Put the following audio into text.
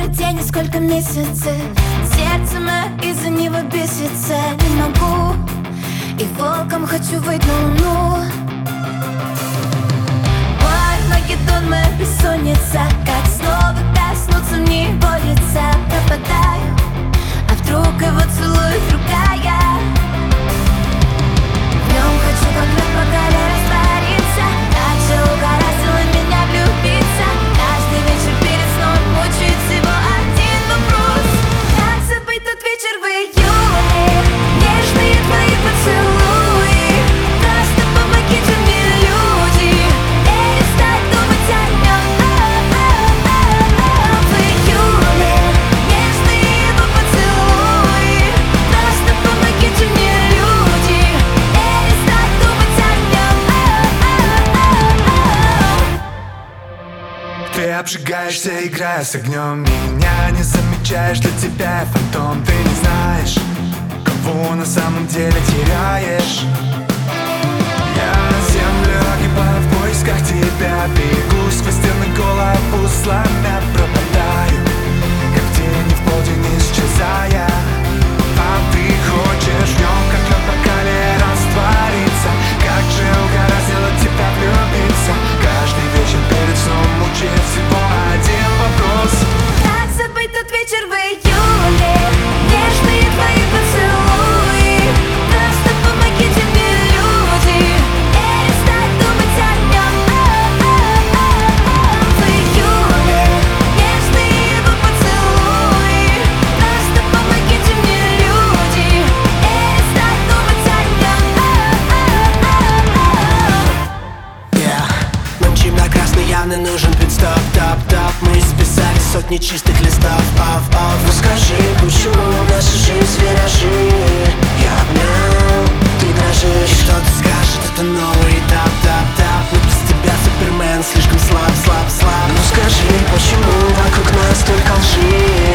сколько день и сколько месяцев. Сердце мое из-за него бесится. Не могу, и волком хочу выйти на луну. Магеддон, моя бессонница. Как снова коснуться мне его лица. Пропадаю, а вдруг его целует другая. В нем хочу как лед по горе раствориться. Как же угораздило меня влюбиться. Каждый вечер перед сном мучает всего один вопрос: как забыть тот вечер в июле? Нежные твои поцелуи. Просто помогите мне, люди, перестать думать о нем. В июле нежные его поцелуи. Просто помогите мне, люди, перестать думать о нем. Ты обжигаешься, играя с огнем. Меня не замечаешь, для тебя я фантом. Ты не знаешь, кого на самом деле теряешь. Я на землю огибаю в поисках тебя. Бегу сквозь стены, голову сломя. Пропадаю, как тени в полдень исчезая. А ты хочешь в нем, как лед по коле, раствориться. Как же угораздило тебя влюбиться. Каждый вечер перед сном мучает всего один вопрос: как забыть тот вечер в июле? Нежные твои поцелуи. Просто помогите мне, люди, перестать думать о нем. В июле нежные его поцелуи. Просто помогите мне, люди, перестать думать о нем. Ночи на красный явно нужен пит-стоп, топ-топ. Мы списали сотни чистых листов, оф-оф. Ну скажи, почему наша жизнь виражи? Я обнял, ты дрожишь. И кто ты скажет, это новый этап, тап-тап. Но без тебя Супермен слишком слаб, слаб, слаб. Ну скажи, почему вокруг нас только лжи?